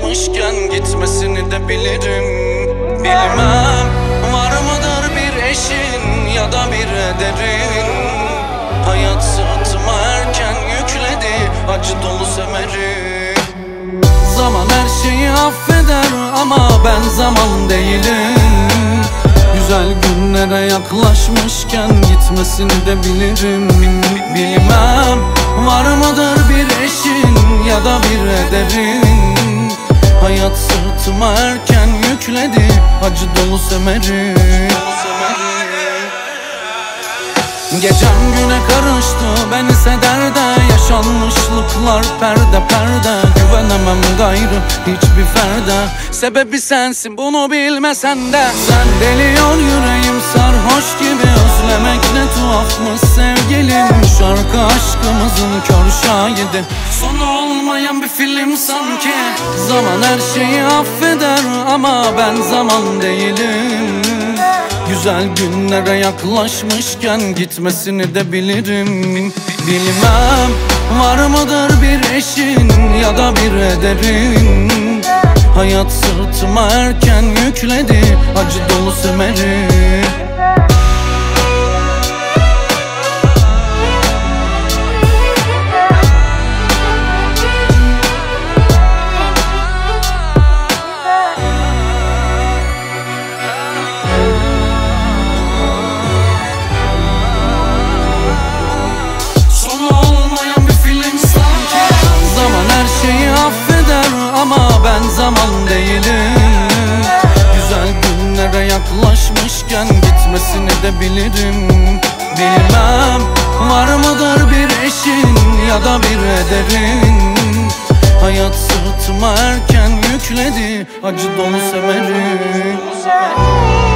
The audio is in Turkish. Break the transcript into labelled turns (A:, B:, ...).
A: yaklaşmışken gitmesini de bilirim. Bilmem var mıdır bir eşin ya da bir ederin. Hayat sırtıma erken yükledi acı dolu semeri. Zaman her şeyi affeder ama ben zaman değilim. Güzel günlere yaklaşmışken gitmesini de bilirim. Bilmem var mıdır bir eşin ya da bir ederin. Hayat sırtıma erken yükledi acı dolu semeri. Gecem güne karıştı ben ise derde. Yaşanmışlıklar perde perde. Güvenemem gayrı hiçbir ferde. Sebebi sensin bunu bilmesen de. Sen deliyor yüreğim sarhoş gibi. Özlemek ne tuhafmış sevgilim. Şarkı aşkımızın kör şahidi. Sonu olmayan bir film sanki. Zaman her şeyi affeder ama ben zaman değilim. Güzel günlere yaklaşmışken gitmesini de bilirim. Bilmem var mıdır bir eşin ya da bir ederin. Hayat sırtıma erken yükledi acı dolu semeri. Ama ben zaman değilim. Güzel günlere yaklaşmışken gitmesini de bilirim. Bilmem var mıdır bir eşin ya da bir ederin. Hayat sırtıma erken yükledi acı dolu semeri.